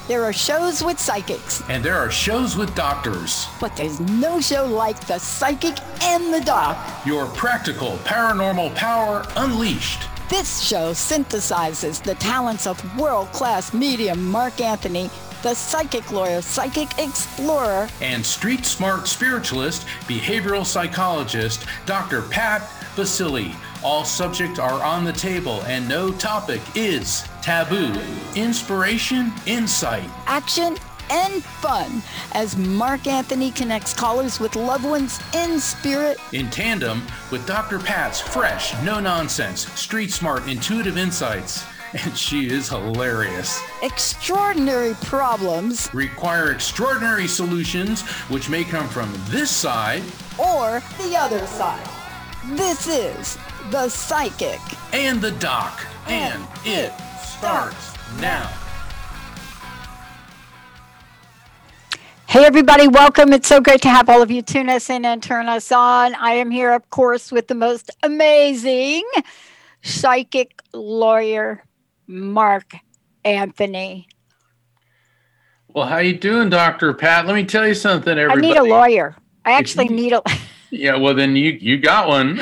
There are shows with psychics. And there are shows with doctors. But there's no show like The Psychic and the Doc. Your practical paranormal power unleashed. This show synthesizes the talents of world-class medium Mark Anthony, the psychic lawyer, psychic explorer, and street smart spiritualist, behavioral psychologist, Dr. Pat Baccili. All subjects are on the table and no topic is taboo. Inspiration, insight, action, and fun as Mark Anthony connects callers with loved ones in spirit. In tandem with Dr. Pat's fresh, no-nonsense, street-smart, intuitive insights. And she is hilarious. Extraordinary problems require extraordinary solutions, which may come from this side or the other side. This is The Psychic and the Doc, and it starts now. Hey everybody, welcome. It's so great to have all of you tune us in and turn us on. I am here, of course, with the most amazing psychic lawyer, Mark Anthony. Well, how you doing, Dr. Pat? Let me tell you something, everybody. I need a lawyer. I actually need a... Yeah, well, then you got one.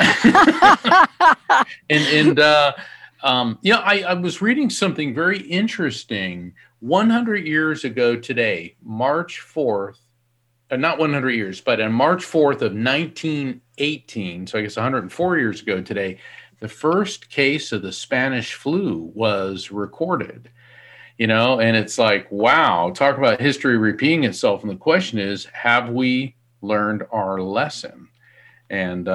I was reading something very interesting. 100 years ago today, March 4th, not 100 years, but on March 4th of 1918, so I guess 104 years ago today, the first case of the Spanish flu was recorded. And it's like, wow, talk about history repeating itself. And the question is, have we learned our lesson? And,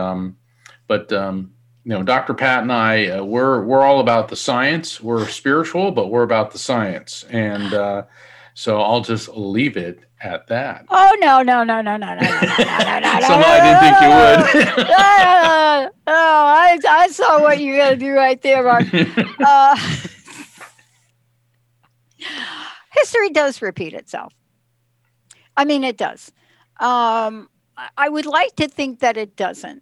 Dr. Pat and I, we're all about the science. We're spiritual, but we're about the science. And so I'll just leave it at that. Oh, no. Somehow I didn't think you would. I saw what you're going to do right there, Mark. History does repeat itself. I mean, it does. I would like to think that it doesn't.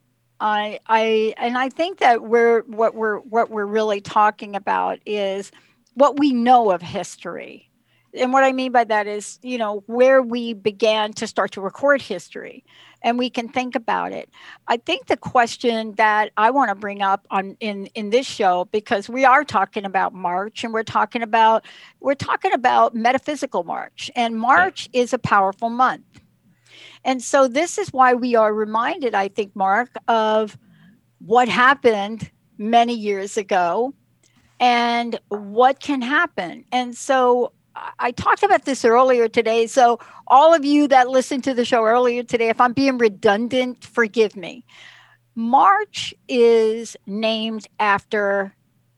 I think that what we're really talking about is what we know of history. And what I mean by that is, where we began to start to record history, and we can think about it. I think the question that I want to bring up in this show, because we are talking about March, and we're talking about metaphysical March, and March is a powerful month. And so this is why we are reminded, I think, Mark, of what happened many years ago and what can happen. And so I talked about this earlier today. So all of you that listened to the show earlier today, if I'm being redundant, forgive me. March is named after,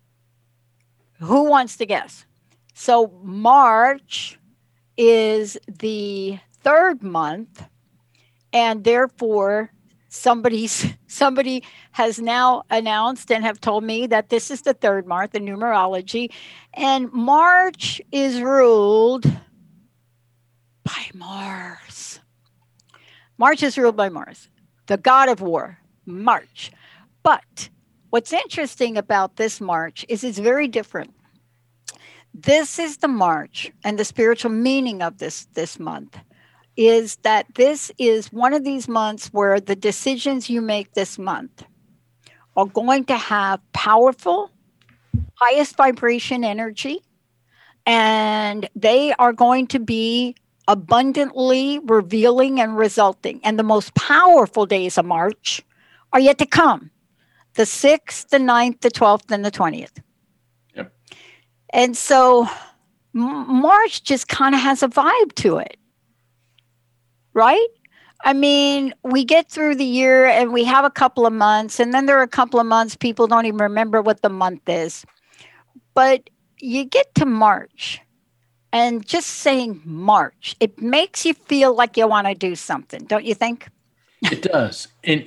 who wants to guess? So March is the third month. And therefore, somebody has now announced and have told me that this is the third month, the numerology. And March is ruled by Mars. March is ruled by Mars, the god of war, March. But what's interesting about this March is it's very different. This is the March, and the spiritual meaning of this month is that this is one of these months where the decisions you make this month are going to have powerful, highest vibration energy, and they are going to be abundantly revealing and resulting. And the most powerful days of March are yet to come. The 6th, the 9th, the 12th, and the 20th. Yep. And so March just kind of has a vibe to it. Right? I mean, we get through the year and we have a couple of months, and then there are a couple of months people don't even remember what the month is. But you get to March, and just saying March, it makes you feel like you want to do something, don't you think? It does. And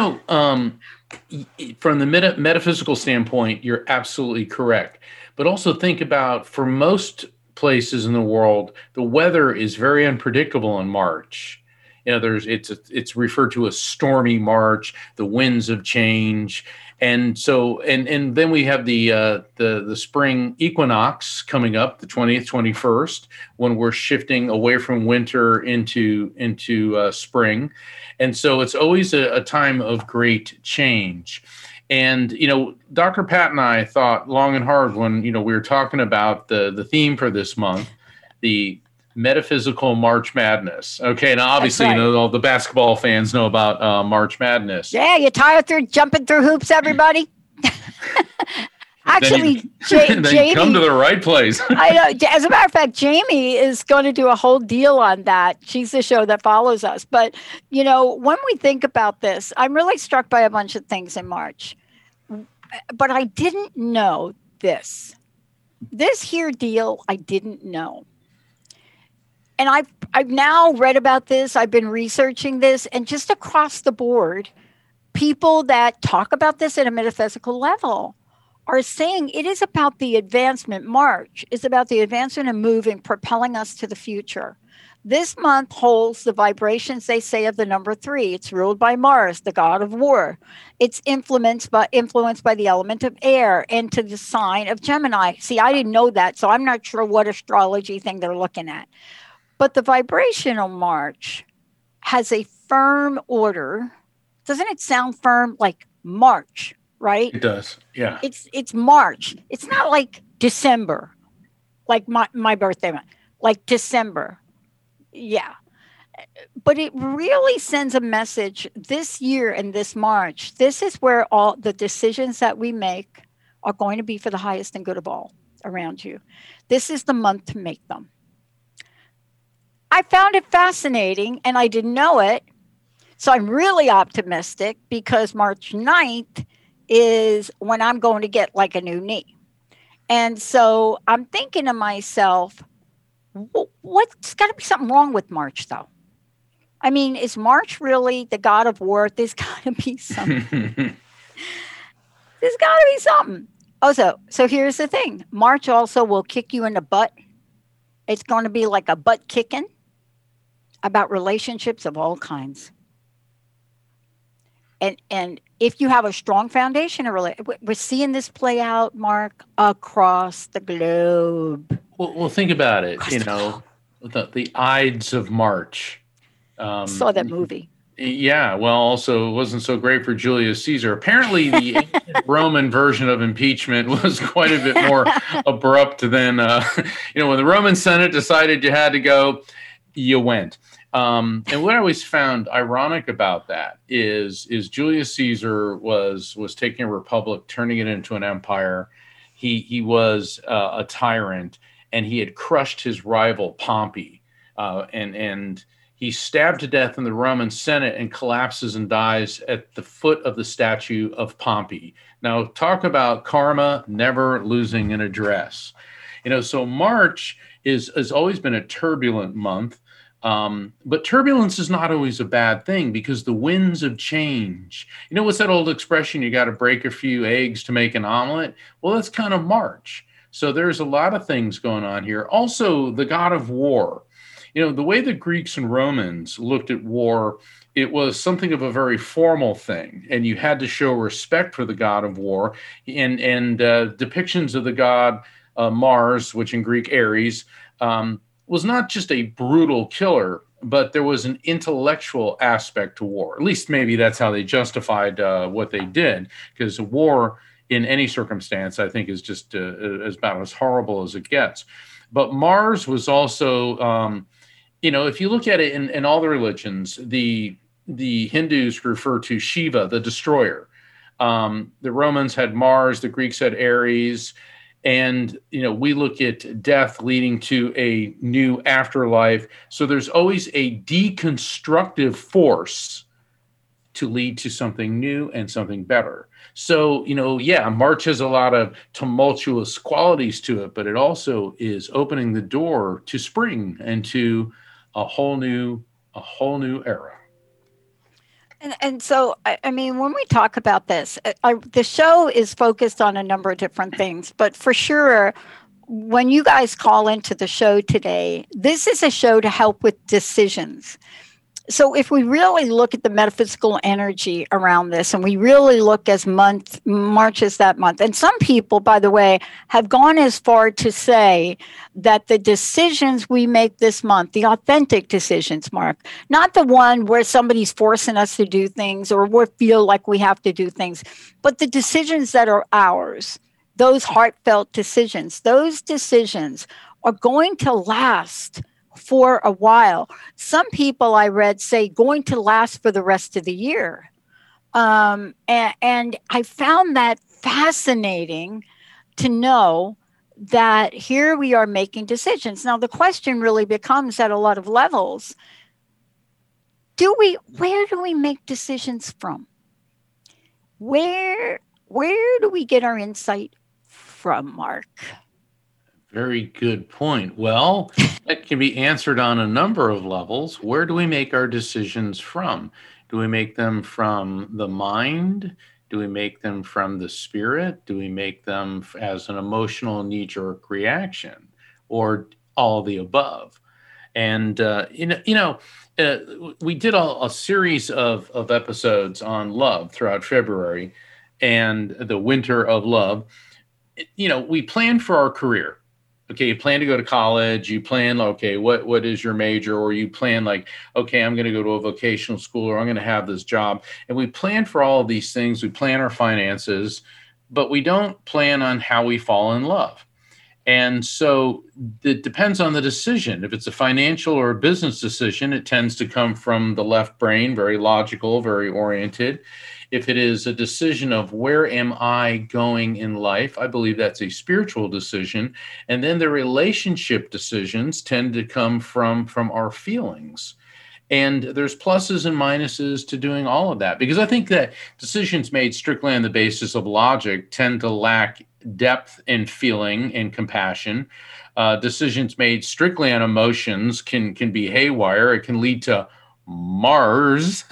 from the metaphysical standpoint, you're absolutely correct. But also think about, for most places in the world, the weather is very unpredictable in March. It's referred to as stormy March, the winds of change. And so, and then we have the spring equinox coming up, the 20th, 21st, when we're shifting away from winter into spring. And so it's always a time of great change. And, Dr. Pat and I thought long and hard when, we were talking about the theme for this month, the metaphysical March Madness. Okay, now obviously, right. all the basketball fans know about March Madness. Yeah, you tired through jumping through hoops, everybody? Actually, Jamie, come to the right place. I know. As a matter of fact, Jamie is going to do a whole deal on that. She's the show that follows us. But, when we think about this, I'm really struck by a bunch of things in March. But I didn't know this. This here deal, I didn't know. And I've now read about this. I've been researching this. And just across the board, people that talk about this at a metaphysical level are saying it is about the advancement. March is about the advancement and moving, propelling us to the future. This month holds the vibrations, they say, of the number 3. It's ruled by Mars, the god of war. It's influenced by the element of air and to the sign of Gemini. See, I didn't know that, so I'm not sure what astrology thing they're looking at. But the vibrational March has a firm order. Doesn't it sound firm? Like March, right? It does, yeah. It's March. It's not like December, like my birthday month, like December. Yeah. But it really sends a message this year and this March. This is where all the decisions that we make are going to be for the highest and good of all around you. This is the month to make them. I found it fascinating and I didn't know it. So I'm really optimistic because March 9th is when I'm going to get like a new knee. And so I'm thinking to myself, what's got to be something wrong with March, though? I mean, is March really the god of war? There's got to be something. There's got to be something. Oh, so here's the thing. March also will kick you in the butt. It's going to be like a butt kicking about relationships of all kinds. And if you have a strong foundation, we're seeing this play out, Mark, across the globe. Well, think about it. The Ides of March. Saw that movie. Yeah. Well, also it wasn't so great for Julius Caesar. Apparently, the ancient Roman version of impeachment was quite a bit more abrupt than, when the Roman Senate decided you had to go, you went. And what I always found ironic about that is Julius Caesar was taking a republic, turning it into an empire. He was a tyrant, and he had crushed his rival Pompey, and he's stabbed to death in the Roman Senate and collapses and dies at the foot of the statue of Pompey. Now, talk about karma never losing an address. So March has always been a turbulent month. But turbulence is not always a bad thing because the winds of change. What's that old expression? You got to break a few eggs to make an omelet. Well, that's kind of March. So there's a lot of things going on here. Also, the god of war. The way the Greeks and Romans looked at war, it was something of a very formal thing, and you had to show respect for the god of war. And depictions of the god Mars, which in Greek Ares, was not just a brutal killer, but there was an intellectual aspect to war. At least maybe that's how they justified what they did, because war in any circumstance, I think, is just about as horrible as it gets. But Mars was also, if you look at it in all the religions, the Hindus refer to Shiva, the destroyer. The Romans had Mars, the Greeks had Ares. And, we look at death leading to a new afterlife. So there's always a deconstructive force to lead to something new and something better. So, March has a lot of tumultuous qualities to it, but it also is opening the door to spring and to a whole new era. And so, I mean, when we talk about this, the show is focused on a number of different things, but for sure, when you guys call into the show today, this is a show to help with decisions. So if we really look at the metaphysical energy around this, and we really look as March is that month, and some people, by the way, have gone as far to say that the decisions we make this month, the authentic decisions, Mark, not the one where somebody's forcing us to do things or we feel like we have to do things, but the decisions that are ours, those heartfelt decisions, those decisions are going to last for a while. Some people I read say going to last for the rest of the year. And I found that fascinating to know that here we are making decisions. Now, the question really becomes at a lot of levels, where do we make decisions from? Where do we get our insight from, Mark? Very good point. Well, that can be answered on a number of levels. Where do we make our decisions from? Do we make them from the mind? Do we make them from the spirit? Do we make them as an emotional knee-jerk reaction, or all of the above? And we did a series of episodes on love throughout February and the winter of love. We plan for our career. Okay, you plan to go to college, you plan, okay, what is your major? Or you plan like, okay, I'm going to go to a vocational school, or I'm going to have this job. And we plan for all of these things. We plan our finances, but we don't plan on how we fall in love. And so it depends on the decision. If it's a financial or a business decision, it tends to come from the left brain, very logical, very oriented. If it is a decision of where am I going in life, I believe that's a spiritual decision. And then the relationship decisions tend to come from our feelings. And there's pluses and minuses to doing all of that, because I think that decisions made strictly on the basis of logic tend to lack depth and feeling and compassion. Decisions made strictly on emotions can be haywire. It can lead to March,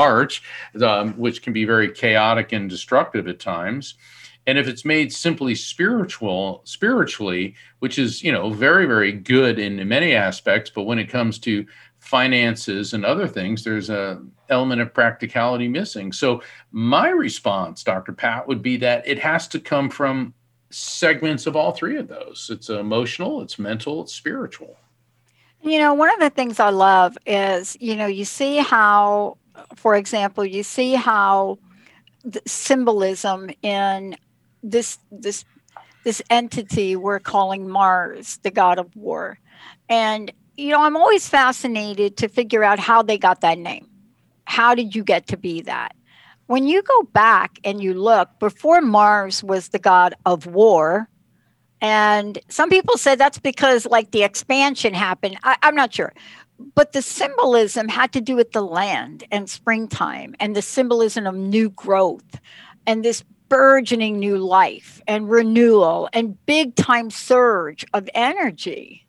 which can be very chaotic and destructive at times. And if it's made simply spiritually, which is, very, very good in many aspects, but when it comes to finances and other things, there's an element of practicality missing. So my response, Dr. Pat, would be that it has to come from segments of all three of those. It's emotional, it's mental, it's spiritual. One of the things I love is, you see how, for example, the symbolism in this entity we're calling Mars, the god of war. And, I'm always fascinated to figure out how they got that name. How did you get to be that? When you go back and you look, before Mars was the god of war, and some people say that's because the expansion happened. I'm not sure. But the symbolism had to do with the land and springtime and the symbolism of new growth and this burgeoning new life and renewal and big time surge of energy.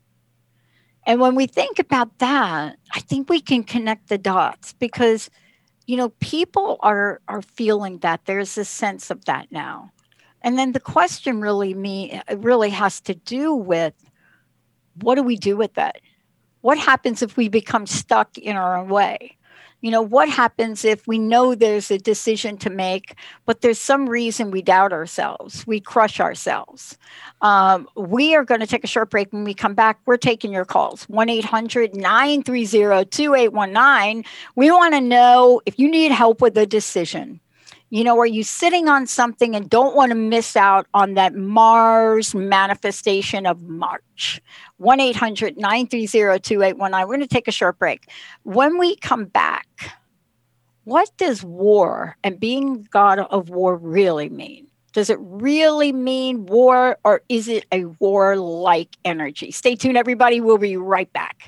And when we think about that, I think we can connect the dots because, people are feeling that. There's a sense of that now. And then the question really has to do with, what do we do with that? What happens if we become stuck in our own way? What happens if we know there's a decision to make, but there's some reason we doubt ourselves, we crush ourselves? We are going to take a short break. When we come back, we're taking your calls, 1-800-930-2819. We want to know if you need help with a decision. Are you sitting on something and don't want to miss out on that Mars manifestation of March? 1-800-930-2819. We're going to take a short break. When we come back, what does war and being god of war really mean? Does it really mean war, or is it a war-like energy? Stay tuned, everybody. We'll be right back.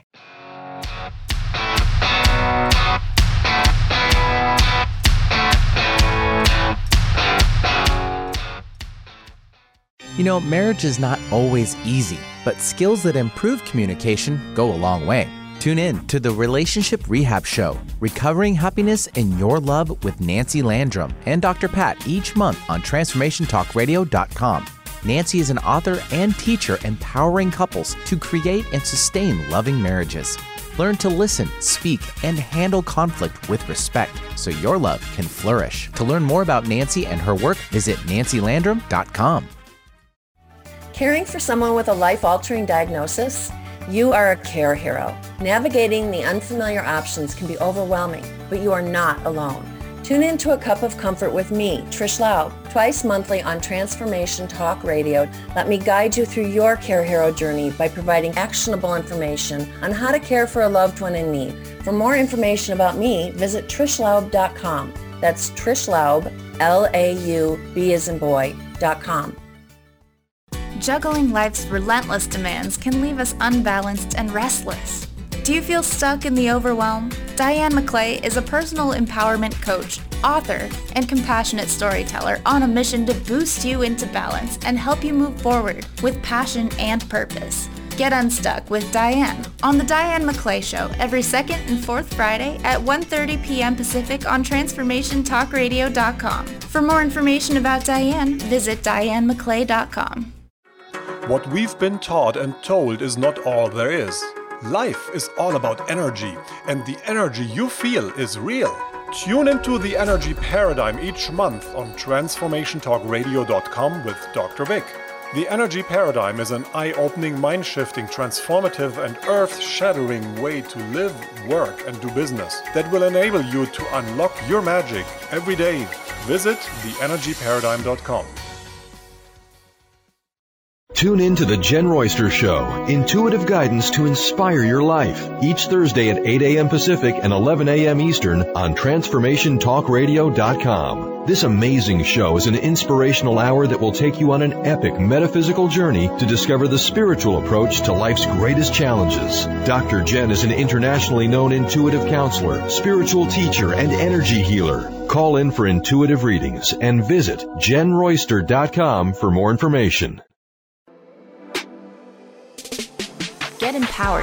Marriage is not always easy, but skills that improve communication go a long way. Tune in to the Relationship Rehab Show, Recovering Happiness in Your Love with Nancy Landrum and Dr. Pat each month on TransformationTalkRadio.com. Nancy is an author and teacher empowering couples to create and sustain loving marriages. Learn to listen, speak, and handle conflict with respect so your love can flourish. To learn more about Nancy and her work, visit nancylandrum.com. Caring for someone with a life-altering diagnosis? You are a care hero. Navigating the unfamiliar options can be overwhelming, but you are not alone. Tune in to A Cup of Comfort with me, Trish Laub, twice monthly on Transformation Talk Radio. Let me guide you through your care hero journey by providing actionable information on how to care for a loved one in need. For more information about me, visit trishlaub.com. That's Trish Laub, L-A-U-B as in boy.com. Juggling life's relentless demands can leave us unbalanced and restless. Do you feel stuck in the overwhelm? Diane McClay is a personal empowerment coach, author, and compassionate storyteller on a mission to boost you into balance and help you move forward with passion and purpose. Get unstuck with Diane on The Diane McClay Show every second and fourth Friday at 1:30 p.m. Pacific on TransformationTalkRadio.com. For more information about Diane, visit DianeMcClay.com. What we've been taught and told is not all there is. Life is all about energy, and the energy you feel is real. Tune into the Energy Paradigm each month on TransformationTalkRadio.com with Dr. Vic. The Energy Paradigm is an eye-opening, mind-shifting, transformative, and earth-shattering way to live, work, and do business that will enable you to unlock your magic every day. Visit theenergyparadigm.com. Tune in to The Jen Royster Show, intuitive guidance to inspire your life, each Thursday at 8 a.m. Pacific and 11 a.m. Eastern on TransformationTalkRadio.com. This amazing show is an inspirational hour that will take you on an epic metaphysical journey to discover the spiritual approach to life's greatest challenges. Dr. Jen is an internationally known intuitive counselor, spiritual teacher, and energy healer. Call in for intuitive readings and visit JenRoyster.com for more information. Get empowered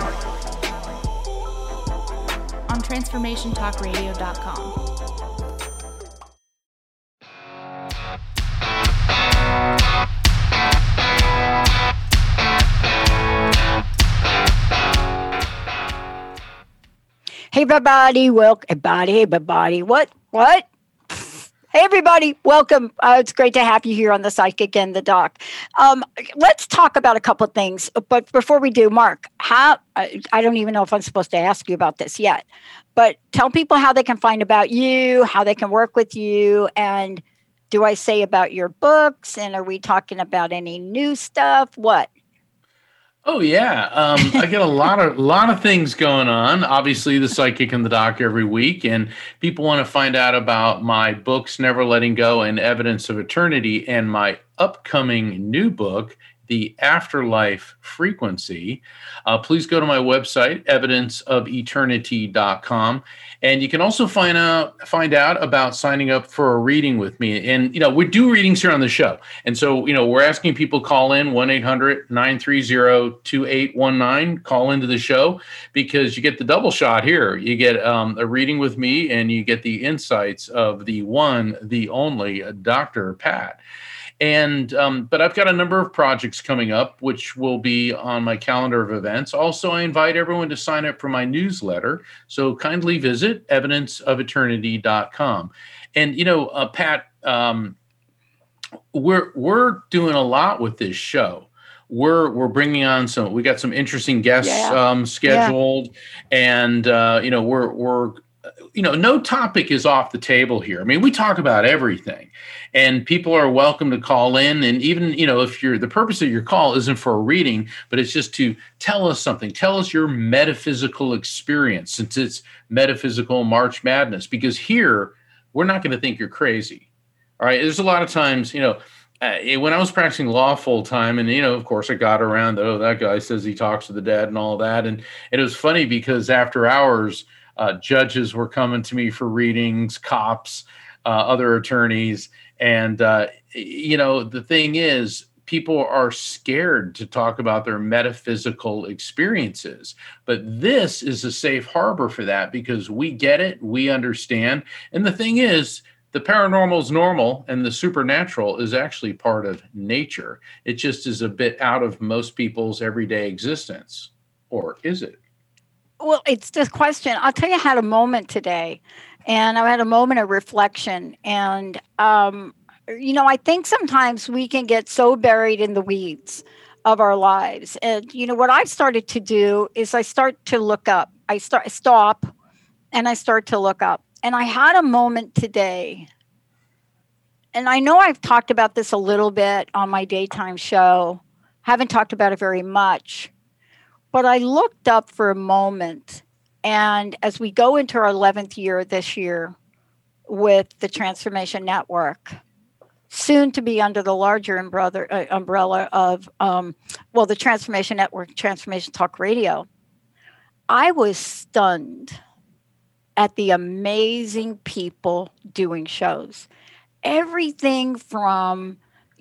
on TransformationTalkRadio.com. Hey, everybody. Everybody. What? Hey, everybody. Welcome. It's great to have you here on The Psychic and the Doc. Let's talk about a couple of things. But before we do, Mark, I don't even know if I'm supposed to ask you about this yet, but tell people how they can find about you, how they can work with you, and do I say about your books? And are we talking about any new stuff? What? Oh yeah, I get a lot of things going on. Obviously, The Psychic and the Doc every week, and people want to find out about my books, Never Letting Go and Evidence of Eternity, and my upcoming new book, The Afterlife Frequency. Please go to my website, evidenceofeternity.com. And you can also find out about signing up for a reading with me. And, we do readings here on the show. And so, we're asking people call in 1-800-930-2819, call into the show, because you get the double shot here. You get a reading with me, and you get the insights of the one, the only Dr. Pat. And but I've got a number of projects coming up, which will be on my calendar of events. Also, I invite everyone to sign up for my newsletter. So kindly visit evidenceofeternity.com. And, Pat, we're doing a lot with this show. We're bringing on we got some interesting guests scheduled, and we're no topic is off the table here. I mean, we talk about everything, and people are welcome to call in. And even, if the purpose of your call isn't for a reading, but it's just to tell us something, tell us your metaphysical experience, since it's Metaphysical March Madness, because here we're not going to think you're crazy. All right. There's a lot of times, when I was practicing law full time, and, of course I got around, that guy says he talks to the dead and all that. And it was funny because after hours, judges were coming to me for readings, cops, other attorneys. And, the thing is, people are scared to talk about their metaphysical experiences. But this is a safe harbor for that, because we get it, we understand. And the thing is, the paranormal is normal, and the supernatural is actually part of nature. It just is a bit out of most people's everyday existence. Or is it? Well, it's this question. I'll tell you, I had a moment today, and I had a moment of reflection. And, I think sometimes we can get so buried in the weeds of our lives. And, what I've started to do is I start to look up. Stop, and I start to look up. And I had a moment today. And I know I've talked about this a little bit on my daytime show. Haven't talked about it very much. But I looked up for a moment, and as we go into our 11th year this year with the Transformation Network, soon to be under the larger umbrella of, the Transformation Network, Transformation Talk Radio, I was stunned at the amazing people doing shows. Everything from,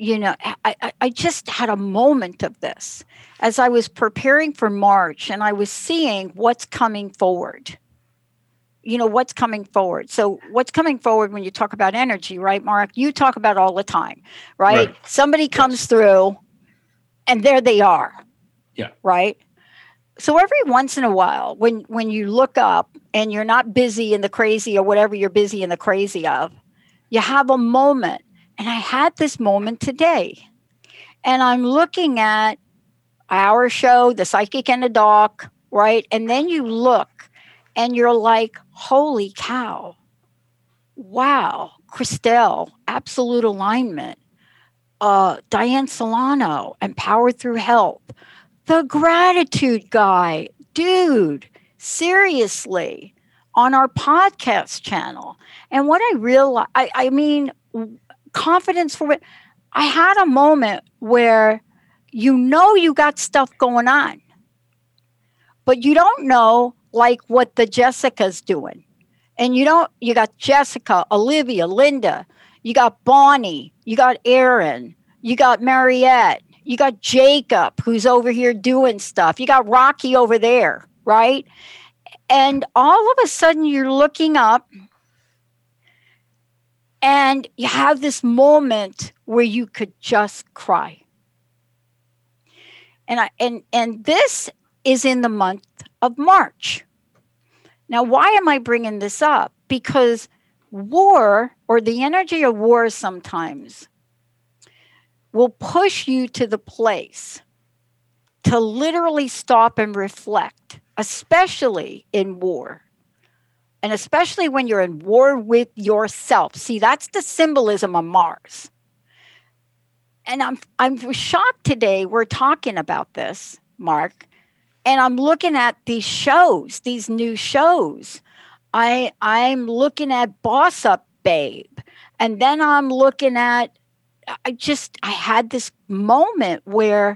I just had a moment of this as I was preparing for March, and I was seeing what's coming forward. What's coming forward. So what's coming forward when you talk about energy, right, Mark? You talk about all the time, right? Somebody comes through and there they are. Yeah. Right? So every once in a while, when you look up and you're not busy in the crazy or whatever you're busy in the crazy of, you have a moment. And I had this moment today. And I'm looking at our show, The Psychic and the Doc, right? And then you look and you're like, holy cow. Wow. Christelle, Absolute Alignment. Diane Solano, Empower Through Help. The Gratitude Guy. Dude, seriously. On our podcast channel. And what I realized, confidence for it. I had a moment where you got stuff going on, but you don't know like what the Jessica's doing. And you got Jessica, Olivia, Linda, you got Bonnie, you got Aaron, you got Mariette, you got Jacob, who's over here doing stuff. You got Rocky over there, right? And all of a sudden you're looking up and you have this moment where you could just cry. And this is in the month of March. Now, why am I bringing this up? Because war, or the energy of war sometimes, will push you to the place to literally stop and reflect, especially in war. And especially when you're in war with yourself. See, that's the symbolism of Mars. And I'm shocked today we're talking about this, Mark. And I'm looking at these shows, these new shows. I'm looking at Boss Up Babe. And then I'm looking at, I had this moment where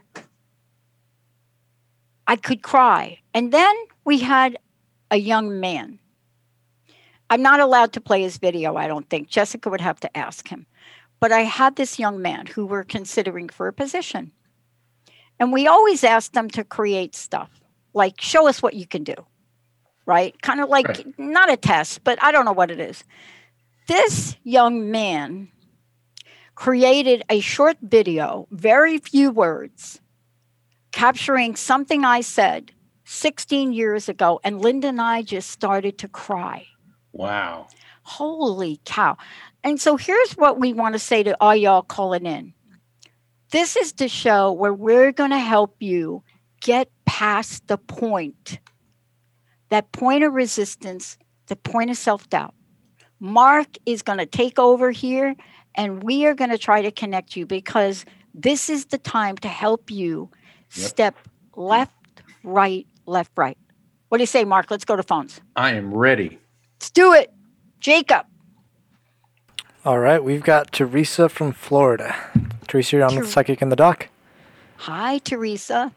I could cry. And then we had a young man. I'm not allowed to play his video, I don't think. Jessica would have to ask him. But I had this young man who we're considering for a position. And we always ask them to create stuff, like show us what you can do, right? Kind of like, not a test, but I don't know what it is. This young man created a short video, very few words, capturing something I said 16 years ago. And Linda and I just started to cry. Wow. Holy cow. And so here's what we want to say to all y'all calling in. This is the show where we're going to help you get past the point, that point of resistance, the point of self-doubt. Mark is going to take over here, and we are going to try to connect you, because this is the time to help you step left, right, left, right. What do you say, Mark? Let's go to phones. I am ready. Let's do it. Jacob. All right, we've got Teresa from Florida. Teresa, you're on the Psychic and the Doc. Hi, Teresa.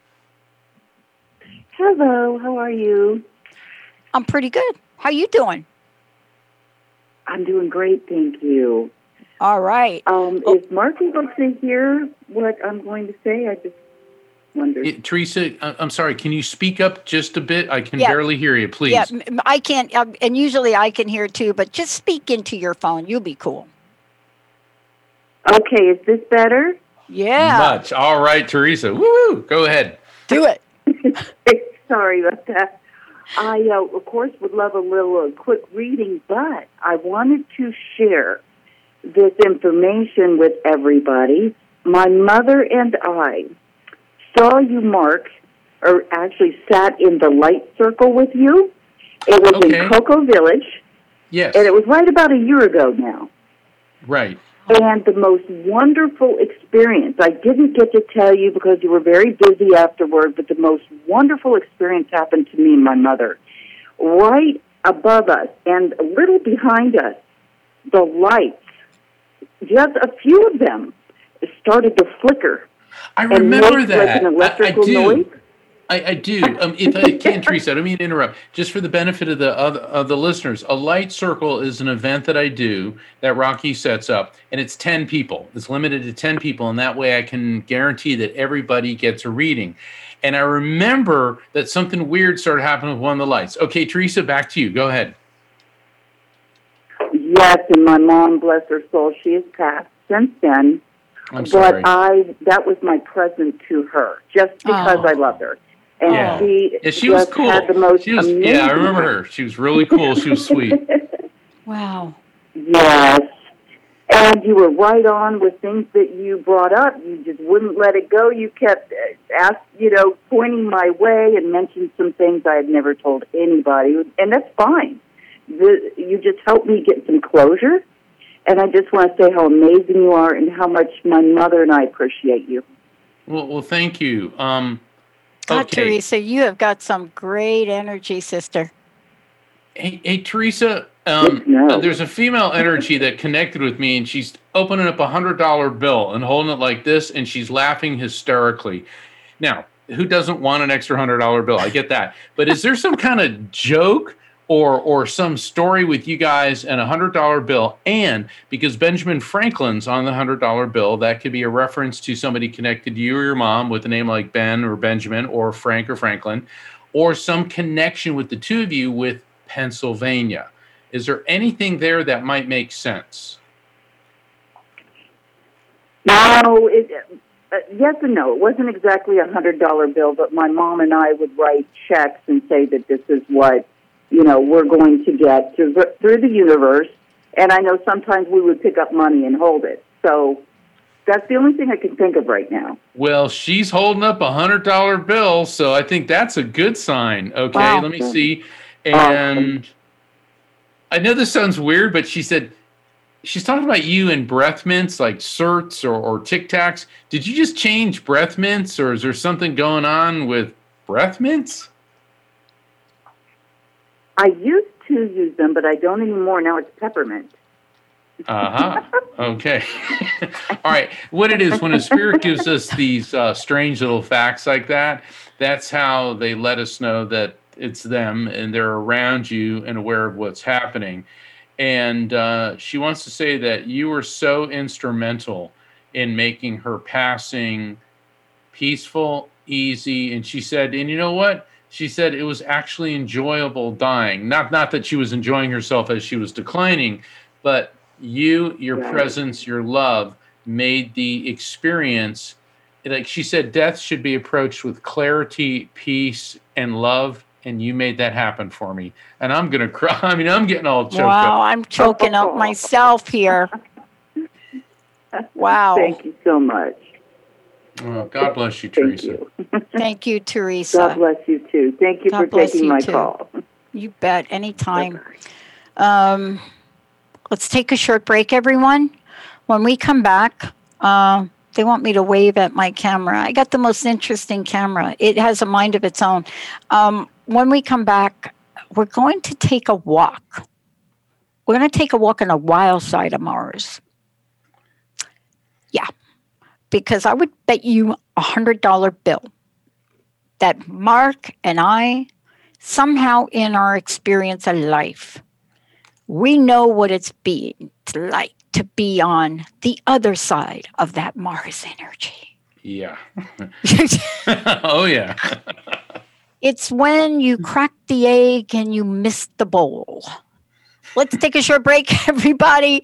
Hello, how are you? I'm pretty good. How you doing? I'm doing great, thank you. All right. Is Mark able to hear what I'm going to say? I just wondered. Teresa, I'm sorry, can you speak up just a bit? I can barely hear you, please. Yeah, I can't, and usually I can hear too, but just speak into your phone. You'll be cool. Okay, is this better? Yeah. Much. All right, Teresa. Woo! Go ahead. Do it. Sorry about that. I, of course, would love a little quick reading, but I wanted to share this information with everybody. My mother and I saw you, Mark, or actually sat in the light circle with you. It was in Cocoa Village. Yes. And it was right about a year ago now. Right. And the most wonderful experience, I didn't get to tell you because you were very busy afterward, but the most wonderful experience happened to me and my mother. Right above us and a little behind us, the lights, just a few of them, started to flicker. I remember and that. like an electrical noise. I do. If I can, Teresa, I don't mean to interrupt. Just for the benefit of the listeners, a light circle is an event that I do that Rocky sets up, and it's 10 people. It's limited to 10 people, and that way I can guarantee that everybody gets a reading. And I remember that something weird started happening with one of the lights. Okay, Teresa, back to you. Go ahead. Yes, and my mom, bless her soul, she has passed since then. I'm sorry. But that was my present to her, just because I love her. And she was cool. Had the most amazing. Yeah, I remember her. She was really cool. She was sweet. Wow. Yes. And you were right on with things that you brought up. You just wouldn't let it go. You kept pointing my way and mentioned some things I had never told anybody. And that's fine. You just helped me get some closure. And I just want to say how amazing you are and how much my mother and I appreciate you. Well, thank you. God, Teresa, you have got some great energy, sister. Hey Teresa, there's a female energy that connected with me, and she's opening up $100 bill and holding it like this, and she's laughing hysterically. Now, who doesn't want an extra $100 bill? I get that. But is there some kind of joke or some story with you guys and a $100 bill? And because Benjamin Franklin's on the $100 bill, that could be a reference to somebody connected to you or your mom with a name like Ben or Benjamin or Frank or Franklin, or some connection with the two of you with Pennsylvania. Is there anything there that might make sense? No, yes and no. It wasn't exactly a $100 bill, but my mom and I would write checks and say that this is what we're going to get through the universe. And I know sometimes we would pick up money and hold it. So that's the only thing I can think of right now. Well, she's holding up a $100 bill, so I think that's a good sign. Okay, wow. Let me see. And I know this sounds weird, but she said she's talking about you and breath mints like Certs or Tic Tacs. Did you just change breath mints, or is there something going on with breath mints? I used to use them, but I don't anymore. Now it's peppermint. Okay. All right. What it is, when a spirit gives us these strange little facts like that, that's how they let us know that it's them and they're around you and aware of what's happening. And she wants to say that you were so instrumental in making her passing peaceful, easy. And she said, and you know what? She said it was actually enjoyable dying. Not that she was enjoying herself as she was declining, but your presence, your love made the experience, like she said, death should be approached with clarity, peace, and love. And you made that happen for me. And I'm going to cry. I mean, I'm getting all choked up. Wow, I'm choking up myself here. Wow. Thank you so much. Oh, God bless you, Teresa. Thank you, Teresa. God bless you, too. Thank you for taking my call. You bet. Anytime. Let's take a short break, everyone. When we come back, they want me to wave at my camera. I got the most interesting camera. It has a mind of its own. When we come back, we're going to take a walk. We're going to take a walk on the wild side of Mars. Yeah. Because I would bet you a $100 bill that Mark and I, somehow in our experience of life, we know what it's like to be on the other side of that Mars energy. Yeah. Oh, yeah. It's when you crack the egg and you miss the bowl. Let's take a short break, everybody.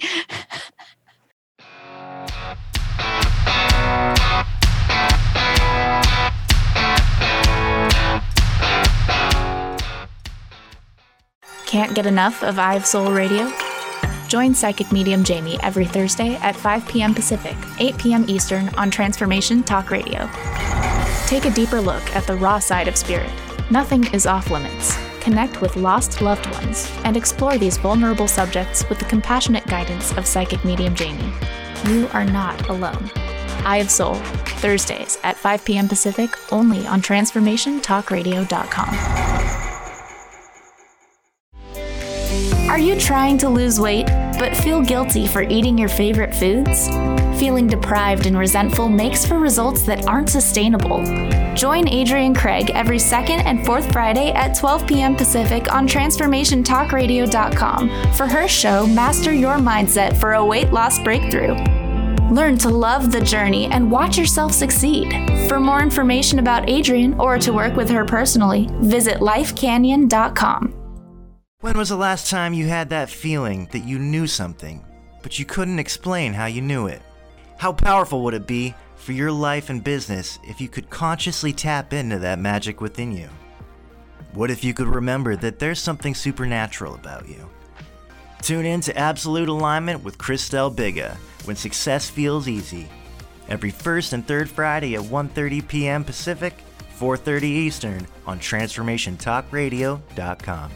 Can't get enough of Eye of Soul Radio? Join Psychic Medium Jamie every Thursday at 5 p.m. Pacific, 8 p.m. Eastern on Transformation Talk Radio. Take a deeper look at the raw side of spirit. Nothing is off limits. Connect with lost loved ones and explore these vulnerable subjects with the compassionate guidance of Psychic Medium Jamie. You are not alone. Eye of Soul, Thursdays at 5 p.m. Pacific, only on TransformationTalkRadio.com. Are you trying to lose weight, but feel guilty for eating your favorite foods? Feeling deprived and resentful makes for results that aren't sustainable. Join Adrienne Craig every second and fourth Friday at 12 p.m. Pacific on TransformationTalkRadio.com for her show, Master Your Mindset for a Weight Loss Breakthrough. Learn to love the journey and watch yourself succeed. For more information about Adrienne or to work with her personally, visit lifecanyon.com. When was the last time you had that feeling that you knew something, but you couldn't explain how you knew it? How powerful would it be for your life and business if you could consciously tap into that magic within you? What if you could remember that there's something supernatural about you? Tune in to Absolute Alignment with Christelle Biga when success feels easy. Every first and third Friday at 1:30 p.m. Pacific, 4:30 Eastern on TransformationTalkRadio.com.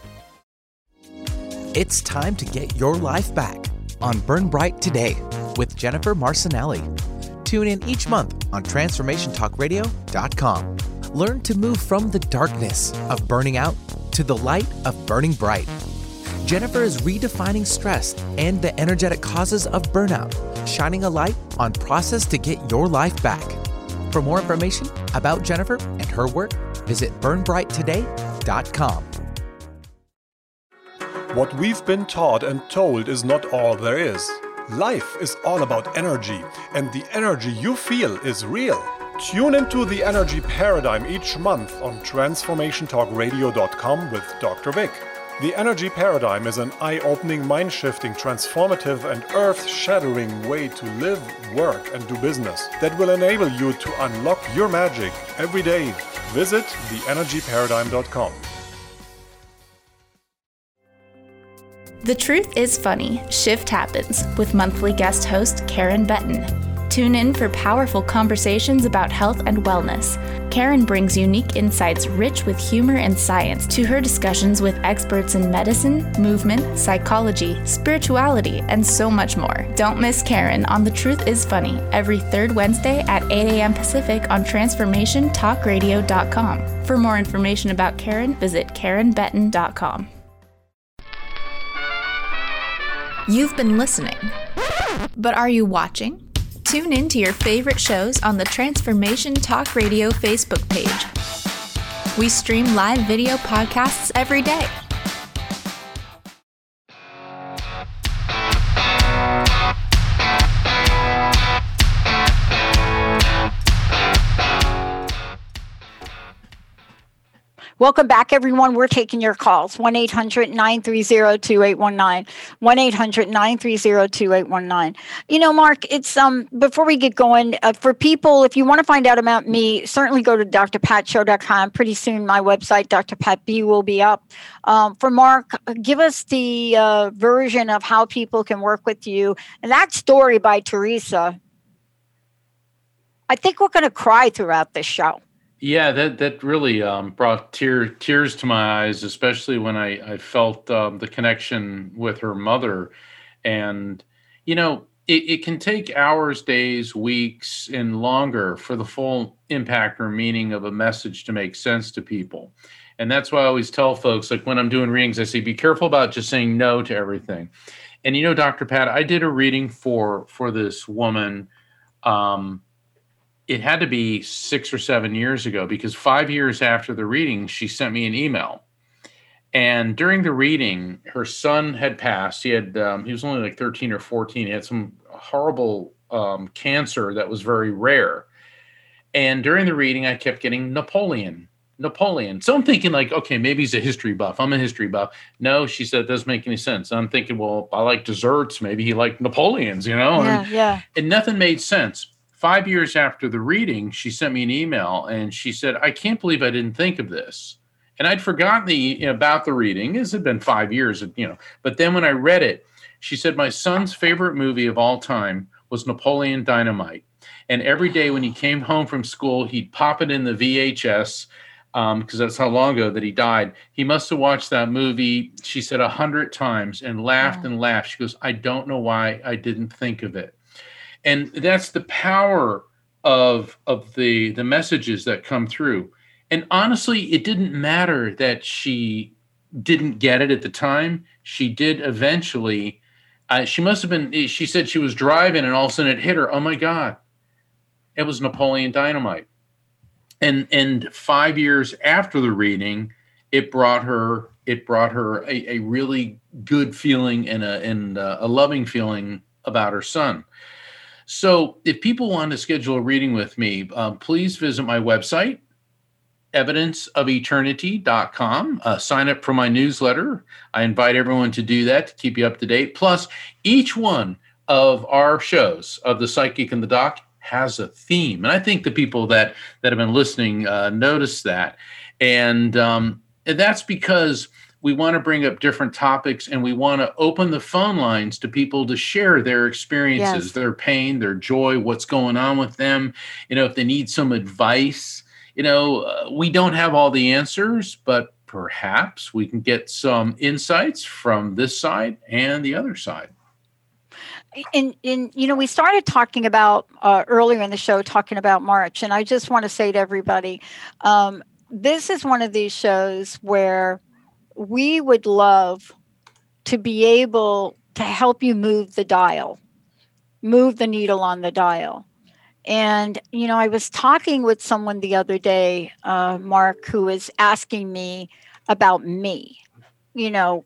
It's time to get your life back on Burn Bright Today with Jennifer Marcinelli. Tune in each month on TransformationTalkRadio.com. Learn to move from the darkness of burning out to the light of burning bright. Jennifer is redefining stress and the energetic causes of burnout, shining a light on process to get your life back. For more information about Jennifer and her work, visit burnbrighttoday.com. What we've been taught and told is not all there is. Life is all about energy, and the energy you feel is real. Tune into the Energy Paradigm each month on TransformationTalkRadio.com with Dr. Vic. The Energy Paradigm is an eye-opening, mind-shifting, transformative, and earth-shattering way to live, work, and do business that will enable you to unlock your magic every day. Visit theenergyparadigm.com. The Truth is Funny, Shift Happens with monthly guest host Karen Benton. Tune in for powerful conversations about health and wellness. Karen brings unique insights rich with humor and science to her discussions with experts in medicine, movement, psychology, spirituality, and so much more. Don't miss Karen on The Truth is Funny every third Wednesday at 8 a.m. Pacific on TransformationTalkRadio.com. For more information about Karen, visit KarenBenton.com. You've been listening, but are you watching? Tune in to your favorite shows on the Transformation Talk Radio Facebook page. We stream live video podcasts every day. Welcome back, everyone. We're taking your calls. 1-800-930-2819. 1-800-930-2819. You know, Mark, it's before we get going, for people, if you want to find out about me, certainly go to drpatshow.com. Pretty soon, my website, Dr. Pat B, will be up. For Mark, give us the version of how people can work with you. And that story by Teresa, I think we're going to cry throughout this show. Yeah, that really brought tears to my eyes, especially when I felt the connection with her mother. And, you know, it can take hours, days, weeks, and longer for the full impact or meaning of a message to make sense to people. And that's why I always tell folks, like when I'm doing readings, I say, be careful about just saying no to everything. And, you know, Dr. Pat, I did a reading for this woman. It had to be 6 or 7 years ago, because 5 years after the reading, she sent me an email. And during the reading, her son had passed. He was only like 13 or 14. He had some horrible cancer that was very rare. And during the reading, I kept getting Napoleon. So I'm thinking like, okay, maybe he's a history buff. I'm a history buff. No, she said, it doesn't make any sense. I'm thinking, well, I like desserts. Maybe he liked Napoleons, you know? Yeah. And nothing made sense. 5 years after the reading, she sent me an email and she said, I can't believe I didn't think of this. And I'd forgotten about the reading. This had been 5 years, but then when I read it, she said, my son's favorite movie of all time was Napoleon Dynamite. And every day when he came home from school, he'd pop it in the VHS, because that's how long ago that he died. He must have watched that movie, she said, 100 times and laughed and laughed. She goes, I don't know why I didn't think of it. And that's the power of the messages that come through. And honestly, it didn't matter that she didn't get it at the time. She did eventually. She must have been, she said she was driving and all of a sudden it hit her. Oh my God, it was Napoleon Dynamite. And 5 years after the reading, it brought her a really good feeling and a loving feeling about her son. So if people want to schedule a reading with me, please visit my website, evidenceofeternity.com. Sign up for my newsletter. I invite everyone to do that to keep you up to date. Plus, each one of our shows of The Psychic and the Doc has a theme. And I think the people that have been listening notice that. And that's because we want to bring up different topics and we want to open the phone lines to people to share their experiences, their pain, their joy, what's going on with them. If they need some advice, we don't have all the answers, but perhaps we can get some insights from this side and the other side. We started talking about earlier in the show, talking about March. And I just want to say to everybody, this is one of these shows where we would love to be able to help you move the needle on the dial. And, I was talking with someone the other day, Mark, who was asking me about me, and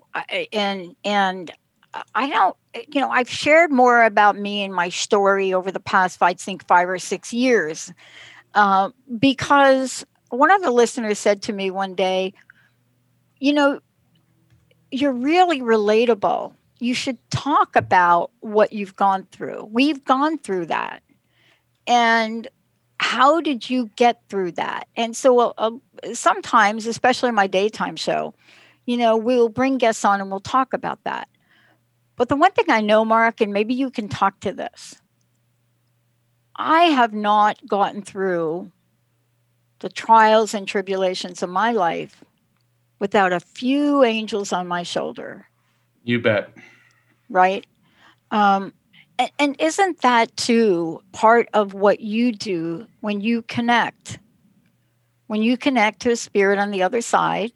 I don't, I've shared more about me and my story over the past, I think, 5 or 6 years, because one of the listeners said to me one day, you're really relatable. You should talk about what you've gone through. We've gone through that. And how did you get through that? And so sometimes, especially my daytime show, we'll bring guests on and we'll talk about that. But the one thing I know, Mark, and maybe you can talk to this, I have not gotten through the trials and tribulations of my life without a few angels on my shoulder. You bet. Right? And isn't that, too, part of what you do when you connect? When you connect to a spirit on the other side,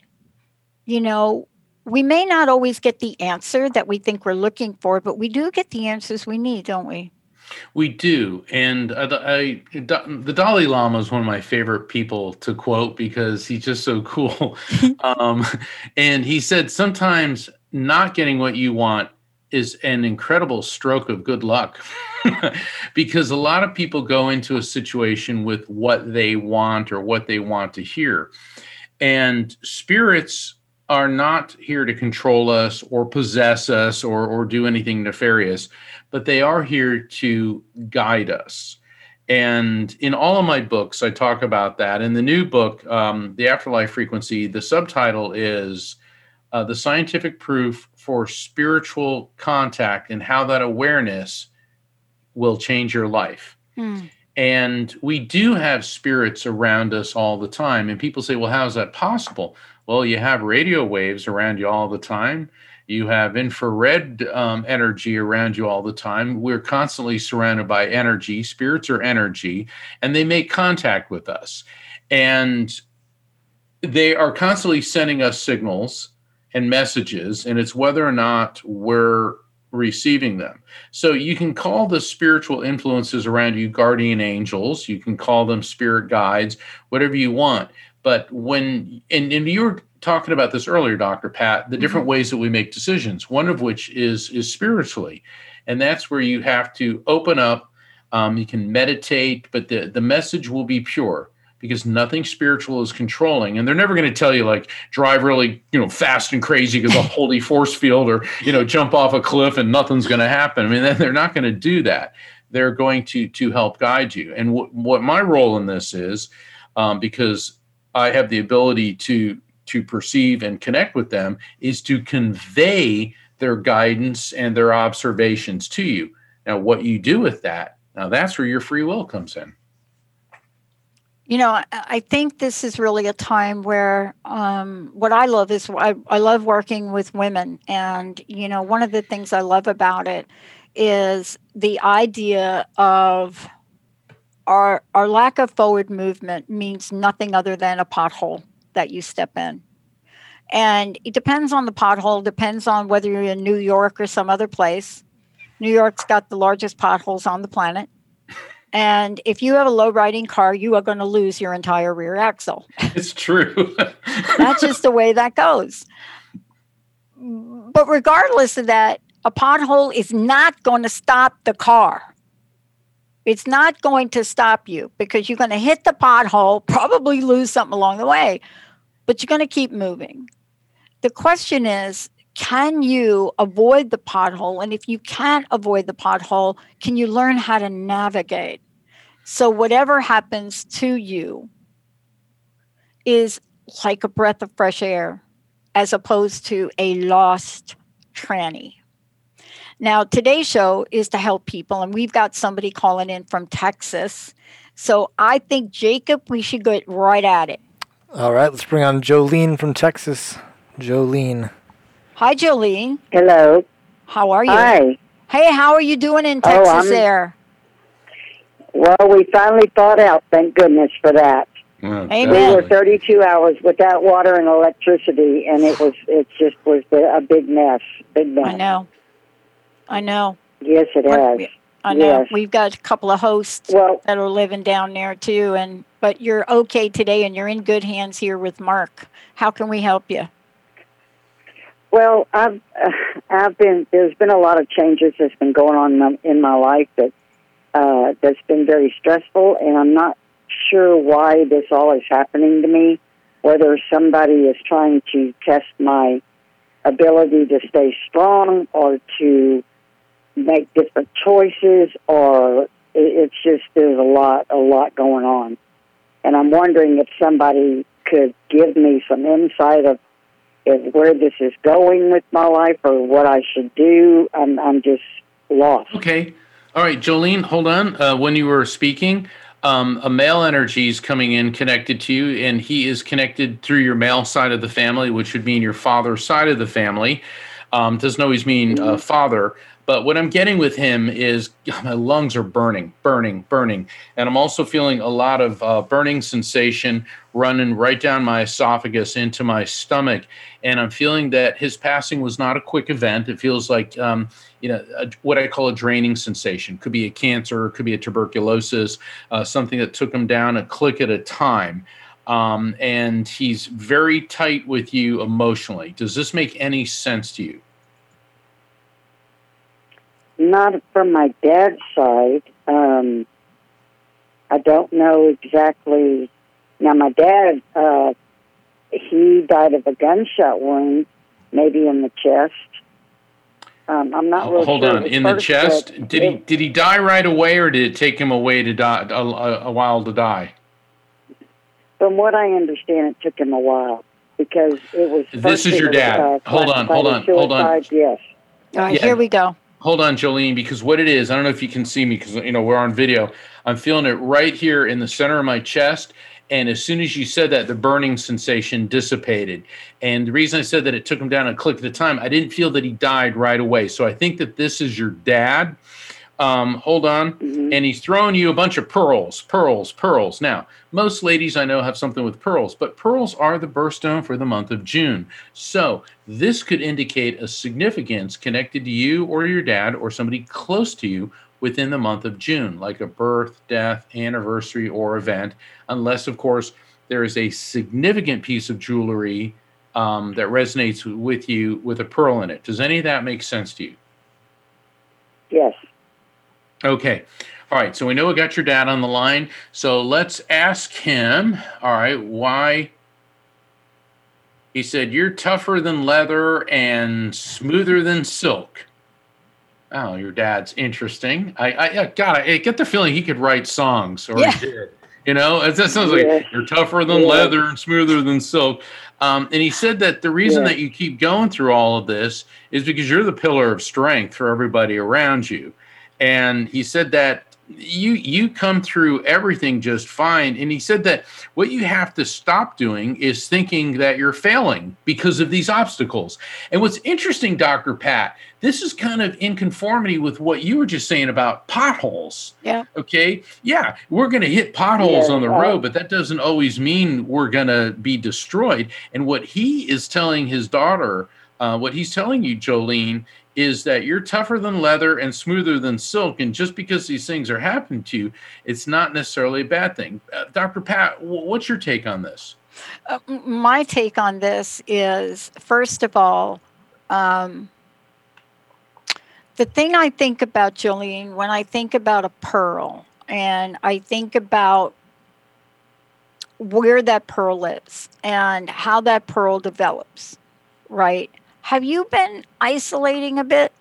we may not always get the answer that we think we're looking for, but we do get the answers we need, don't we? We do. And the Dalai Lama is one of my favorite people to quote because he's just so cool. And he said, sometimes not getting what you want is an incredible stroke of good luck because a lot of people go into a situation with what they want or what they want to hear. And spirits are not here to control us or possess us or do anything nefarious, but they are here to guide us. And in all of my books, I talk about that. In the new book, The Afterlife Frequency, the subtitle is The Scientific Proof for Spiritual Contact and How That Awareness Will Change Your Life. And we do have spirits around us all the time. And people say, well, how is that possible? Well, you have radio waves around you all the time. You have infrared energy around you all the time. We're constantly surrounded by energy. Spirits are energy, and they make contact with us. And they are constantly sending us signals and messages, and it's whether or not we're receiving them. So you can call the spiritual influences around you guardian angels. You can call them spirit guides, whatever you want. But when, and you were talking about this earlier, Dr. Pat, the different ways that we make decisions, one of which is spiritually. And that's where you have to open up. You can meditate, but the message will be pure because nothing spiritual is controlling. And they're never going to tell you like drive really, fast and crazy because a holy force field or, jump off a cliff and nothing's going to happen. I mean, they're not going to do that. They're going to help guide you. And what my role in this is, because I have the ability to to perceive and connect with them is to convey their guidance and their observations to you. Now, what you do with that, now that's where your free will comes in. You know, I think this is really a time where what I love is I love working with women. And, you know, one of the things I love about it is the idea of our lack of forward movement means nothing other than a pothole that you step in. And it depends on the pothole, depends on whether you're in New York or some other place. New York's got the largest potholes on the planet. And if you have a low riding car, you are going to lose your entire rear axle. It's true. That's just the way that goes. But regardless of that, a pothole is not going to stop the car. It's not going to stop you because you're going to hit the pothole, probably lose something along the way, but you're going to keep moving. The question is, can you avoid the pothole? And if you can't avoid the pothole, can you learn how to navigate? So whatever happens to you is like a breath of fresh air as opposed to a lost tranny. Now, today's show is to help people, and we've got somebody calling in from Texas. So I think, Jacob, we should get right at it. All right, let's bring on Jolene from Texas. Jolene. Hi, Jolene. Hello. How are you? Hi. Hey, how are you doing in Texas there? Well, we finally thawed out, thank goodness for that. Amen. We were 32 hours without water and electricity, and it just was a big mess. Big mess. I know. Yes, it has. I know. Yes. We've got a couple of hosts that are living down there too, but you're okay today, and you're in good hands here with Mark. How can we help you? Well, there's been a lot of changes that's been going on in my life that's been very stressful, and I'm not sure why this all is happening to me, whether somebody is trying to test my ability to stay strong or to make different choices, or it's just there's a lot going on. And I'm wondering if somebody could give me some insight of where this is going with my life or what I should do. I'm just lost. Okay. All right, Jolene, hold on. When you were speaking, a male energy is coming in connected to you, and he is connected through your male side of the family, which would mean your father's side of the family. Doesn't always mean father. But what I'm getting with him is my lungs are burning. And I'm also feeling a lot of burning sensation running right down my esophagus into my stomach. And I'm feeling that his passing was not a quick event. It feels like, what I call a draining sensation. Could be a cancer, could be a tuberculosis, something that took him down a click at a time. And he's very tight with you emotionally. Does this make any sense to you? Not from my dad's side. I don't know exactly. Now, my dad, he died of a gunshot wound, maybe in the chest. I'm not really Hold sure. on, in the chest? Did he die right away, or did it take him away to die, a while to die? From what I understand, it took him a while because it was. This is your dad. Hold on. Yes. All right, here we go. Hold on, Jolene, because what it is, I don't know if you can see me because, we're on video. I'm feeling it right here in the center of my chest. And as soon as you said that, the burning sensation dissipated. And the reason I said that it took him down a click at a time, I didn't feel that he died right away. So I think that this is your dad. Hold on. Mm-hmm. And he's throwing you a bunch of pearls. Now, most ladies I know have something with pearls, but pearls are the birthstone for the month of June. So this could indicate a significance connected to you or your dad or somebody close to you within the month of June, like a birth, death, anniversary, or event, unless, of course, there is a significant piece of jewelry that resonates with you with a pearl in it. Does any of that make sense to you? Yes. Okay. All right. So we know we got your dad on the line. So let's ask him, all right, why. He said, you're tougher than leather and smoother than silk. Oh, your dad's interesting. I get the feeling he could write songs, or he did. That sounds like you're tougher than leather and smoother than silk. And he said that the reason that you keep going through all of this is because you're the pillar of strength for everybody around you. And he said that you come through everything just fine. And he said that what you have to stop doing is thinking that you're failing because of these obstacles. And what's interesting, Dr. Pat, this is kind of in conformity with what you were just saying about potholes. Yeah. Okay. Yeah. We're going to hit potholes on the road, but that doesn't always mean we're going to be destroyed. And what he is telling his daughter, what he's telling you, Jolene, is that you're tougher than leather and smoother than silk. And just because these things are happening to you, it's not necessarily a bad thing. Dr. Pat, what's your take on this? My take on this is, first of all, the thing I think about, Jolene, when I think about a pearl, and I think about where that pearl is and how that pearl develops, right? Have you been isolating a bit?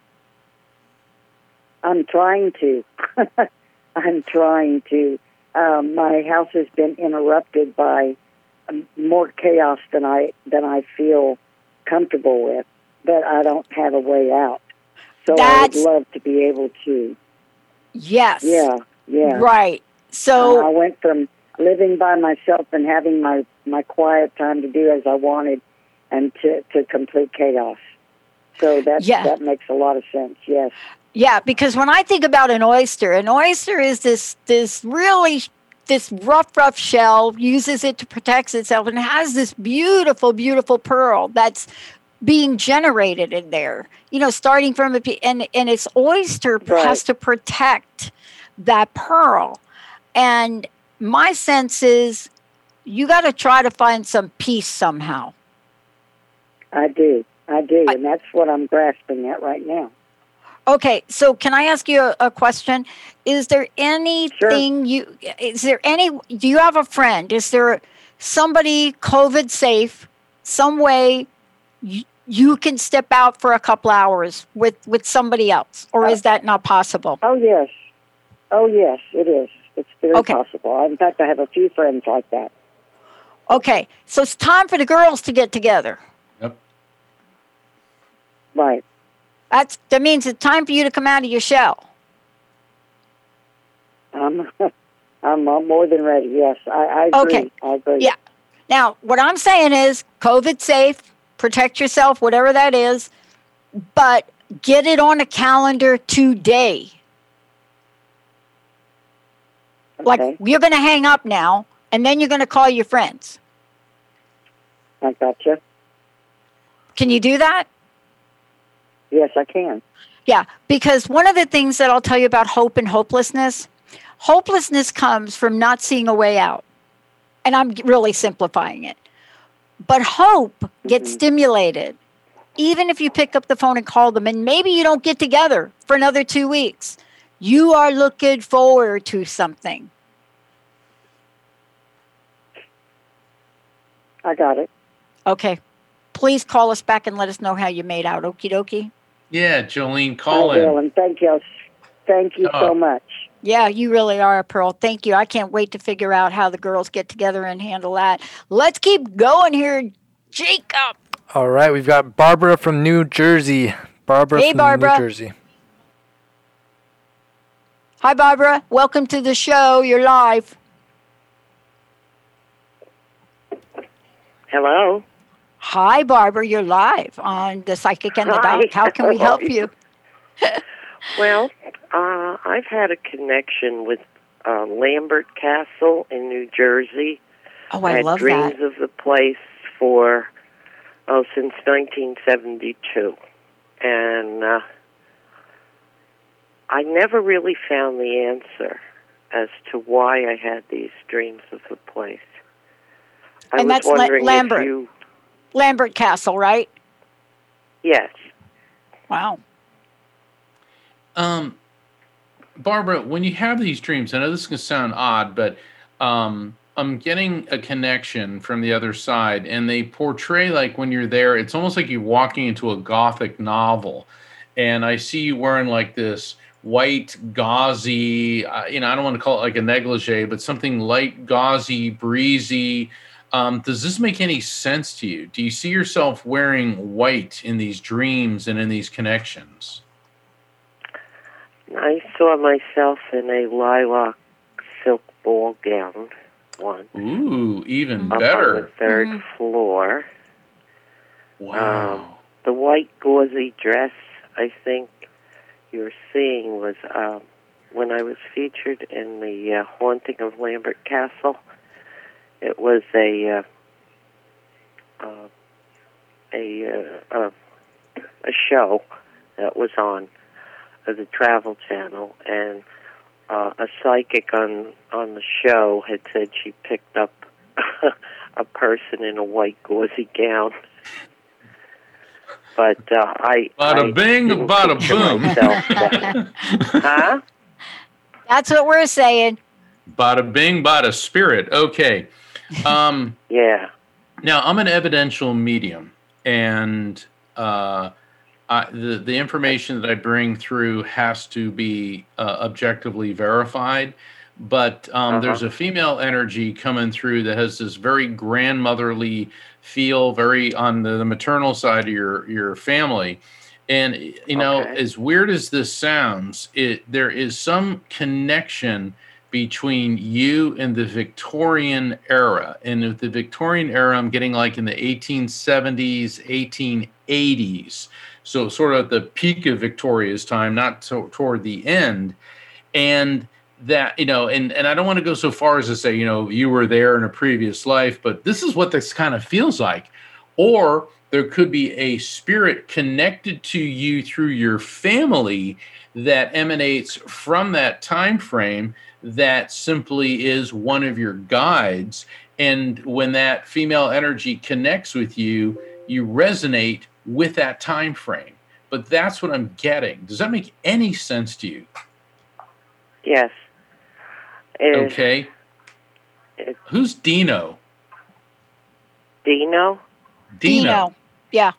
I'm trying to. I'm trying to. My house has been interrupted by more chaos than I feel comfortable with, but I don't have a way out. So I would love to be able to. Yes. Yeah. Right. So I went from living by myself and having my quiet time to do as I wanted, and to complete chaos. So that makes a lot of sense, yes. Yeah, because when I think about an oyster is this rough shell, uses it to protect itself, and has this beautiful, beautiful pearl that's being generated in there. Starting from and its oyster has to protect that pearl. And my sense is you got to try to find some peace somehow. I do, and that's what I'm grasping at right now. Okay, so can I ask you a question? Is there anything do you have a friend? Is there somebody COVID safe, some way you can step out for a couple hours with somebody else, or is that not possible? Oh, yes, it is. It's very possible. In fact, I have a few friends like that. Okay, so it's time for the girls to get together. Right. That means it's time for you to come out of your shell. I'm more than ready. Yes, I agree. Okay. I agree. Yeah. Now, what I'm saying is, COVID safe, protect yourself, whatever that is, but get it on a calendar today. Okay. Like, you're going to hang up now, and then you're going to call your friends. I gotcha. Can you do that? Yes, I can. Yeah, because one of the things that I'll tell you about hope and hopelessness comes from not seeing a way out. And I'm really simplifying it. But hope gets stimulated, even if you pick up the phone and call them, and maybe you don't get together for another 2 weeks. You are looking forward to something. I got it. Okay. Please call us back and let us know how you made out. Okie dokie. Yeah, Jolene, call in. I will, and thank you so much. Yeah, you really are a pearl. Thank you. I can't wait to figure out how the girls get together and handle that. Let's keep going here, Jacob. All right, we've got Barbara from New Jersey. Barbara. New Jersey. Hi, Barbara. Welcome to the show. You're live. Hello. Hi, Barbara. You're live on The Psychic and the Doc. How can we help you? Well, I've had a connection with Lambert Castle in New Jersey. Oh, I love that. I had dreams of the place since 1972. And I never really found the answer as to why I had these dreams of the place. I and was that's wondering Lambert. If you... Lambert Castle, right? Yes. Wow. Barbara, when you have these dreams, I know this can sound odd, but I'm getting a connection from the other side, and they portray like when you're there, it's almost like you're walking into a Gothic novel. And I see you wearing like this white, gauzy, I don't want to call it like a negligee, but something light, gauzy, breezy. Does this make any sense to you? Do you see yourself wearing white in these dreams and in these connections? I saw myself in a lilac silk ball gown once. Ooh, even up better. on the third floor. Wow. The white gauzy dress, I think you're seeing, was when I was featured in the Haunting of Lambert Castle. It was a show that was on the Travel Channel, and a psychic on the show had said she picked up a person in a white gauzy gown. But bada bing, bada boom. Huh? That's what we're saying. Bada bing, bada spirit. Okay. Yeah. Now, I'm an evidential medium, and the information that I bring through has to be objectively verified. But there's a female energy coming through that has this very grandmotherly feel, very on the maternal side of your family. And, as weird as this sounds, there is some connection between you and the Victorian era. And with the Victorian era, I'm getting like in the 1870s, 1880s. So sort of at the peak of Victoria's time, not toward the end. And that, and I don't want to go so far as to say, you were there in a previous life, but this is what this kind of feels like. Or there could be a spirit connected to you through your family that emanates from that time frame that simply is one of your guides. And when that female energy connects with you, you resonate with that time frame. But that's what I'm getting. Does that make any sense to you? Yes. Okay. Who's Dino? Dino? Dino. Yeah.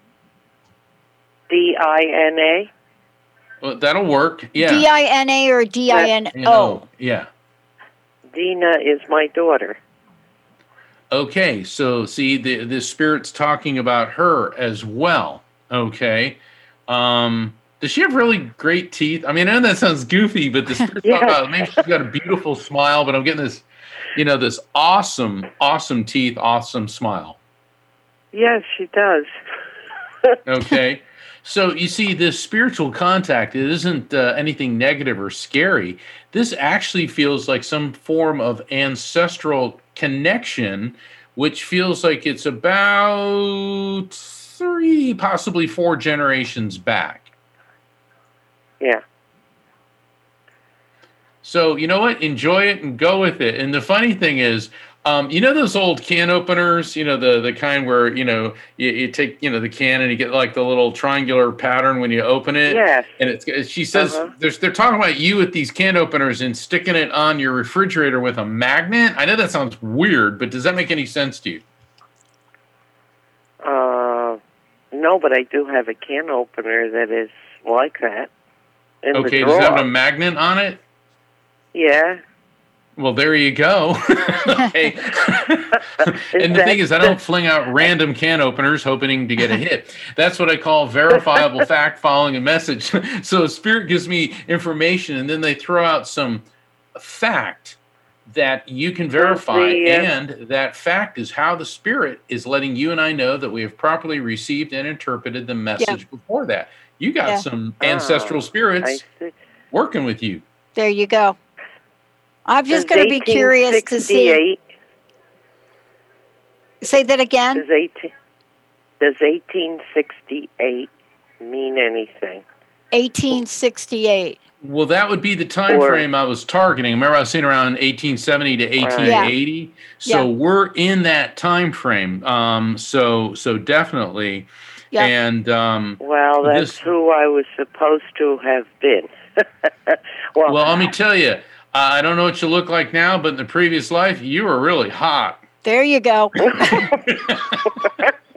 D-I-N-A? Well, that'll work. Yeah. D-I-N-A or D-I-N-O? Yeah. Dina is my daughter. Okay, so see, the spirit's talking about her as well. Okay. Does she have really great teeth? I mean, I know that sounds goofy, but the spirit's talking about maybe she's got a beautiful smile, but I'm getting this, this awesome, awesome teeth, awesome smile. Yes, she does. Okay. So you see, this spiritual contact, it isn't anything negative or scary. This actually feels like some form of ancestral connection, which feels like it's about 3, possibly 4 generations back. Yeah. So you know what? Enjoy it and go with it. And the funny thing is, those old can openers, the kind where, you take, the can and you get like the little triangular pattern when you open it. Yes. And she says, they're talking about you with these can openers and sticking it on your refrigerator with a magnet. I know that sounds weird, but does that make any sense to you? No, but I do have a can opener that is like that. Okay, does it have a magnet on it? Yeah. Well, there you go. Okay. And the thing is, I don't fling out random can openers hoping to get a hit. That's what I call verifiable fact following a message. So Spirit gives me information, and then they throw out some fact that you can verify. And that fact is how the Spirit is letting you and I know that we have properly received and interpreted the message before that. You got some ancestral spirits working with you. There you go. I'm just going to be curious to see. Say that again. Does 1868 mean anything? 1868. Well, that would be the time frame I was targeting. Remember, I was saying around 1870 to 1880. Yeah. So we're in that time frame. So definitely. Yeah. And well, that's who I was supposed to have been. well, let me tell you. I don't know what you look like now, but in the previous life, you were really hot. There you go.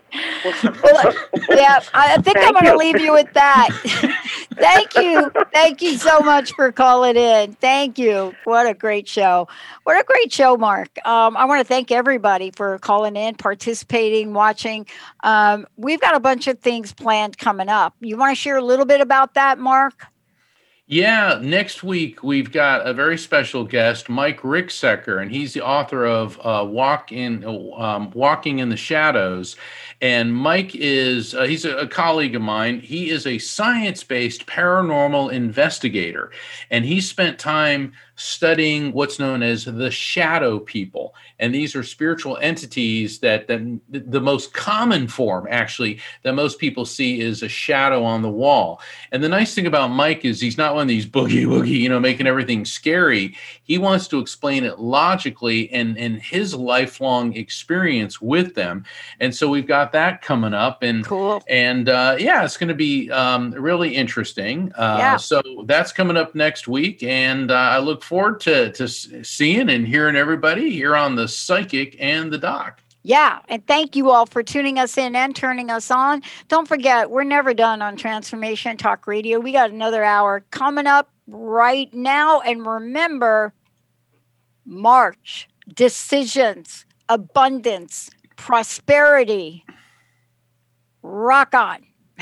Well, yeah, I think I'm going to leave you with that. Thank you so much for calling in. Thank you. What a great show. What a great show, Mark. I want to thank everybody for calling in, participating, watching. We've got a bunch of things planned coming up. You want to share a little bit about that, Mark? Yeah, next week we've got a very special guest, Mike Ricksecker, and he's the author of Walking in the Shadows. And Mike is he's a colleague of mine. He is a science-based paranormal investigator, and he spent time studying what's known as the shadow people. And these are spiritual entities that the most common form, actually, that most people see is a shadow on the wall. And the nice thing about Mike is he's not one of these boogie woogie, making everything scary. He wants to explain it logically and his lifelong experience with them. And so we've got that coming up. And cool. And it's going to be really interesting. So that's coming up next week. And I look forward to seeing and hearing everybody here on the Psychic and the Doc. Yeah, and thank you all for tuning us in and turning us on. Don't forget, we're never done on Transformation Talk Radio. We got another hour coming up right now. And remember, March, decisions, abundance, prosperity. Rock on.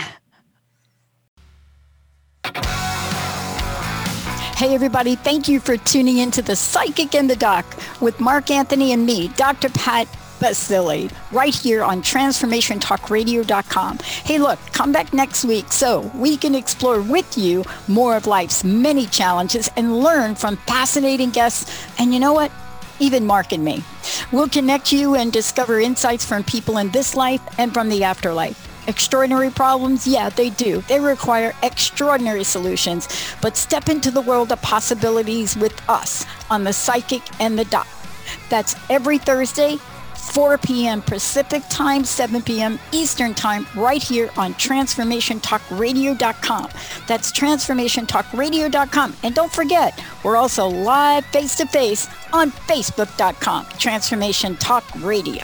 Hey, everybody. Thank you for tuning into the Psychic and the Doc with Mark Anthony and me, Dr. Pat Baccili, right here on TransformationTalkRadio.com. Hey, look, come back next week so we can explore with you more of life's many challenges and learn from fascinating guests. And you know what? Even Mark and me. We'll connect you and discover insights from people in this life and from the afterlife. Extraordinary problems? Yeah, they do. They require extraordinary solutions. But step into the world of possibilities with us on the Psychic and the Doc. That's every Thursday, 4 p.m. Pacific Time, 7 p.m. Eastern Time, right here on TransformationTalkRadio.com. That's TransformationTalkRadio.com. And don't forget, we're also live face-to-face on Facebook.com, Transformation Talk Radio.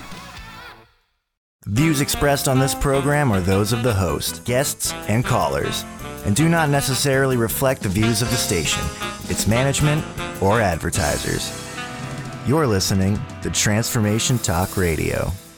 Views expressed on this program are those of the host, guests, and callers, and do not necessarily reflect the views of the station, its management, or advertisers. You're listening to Transformation Talk Radio.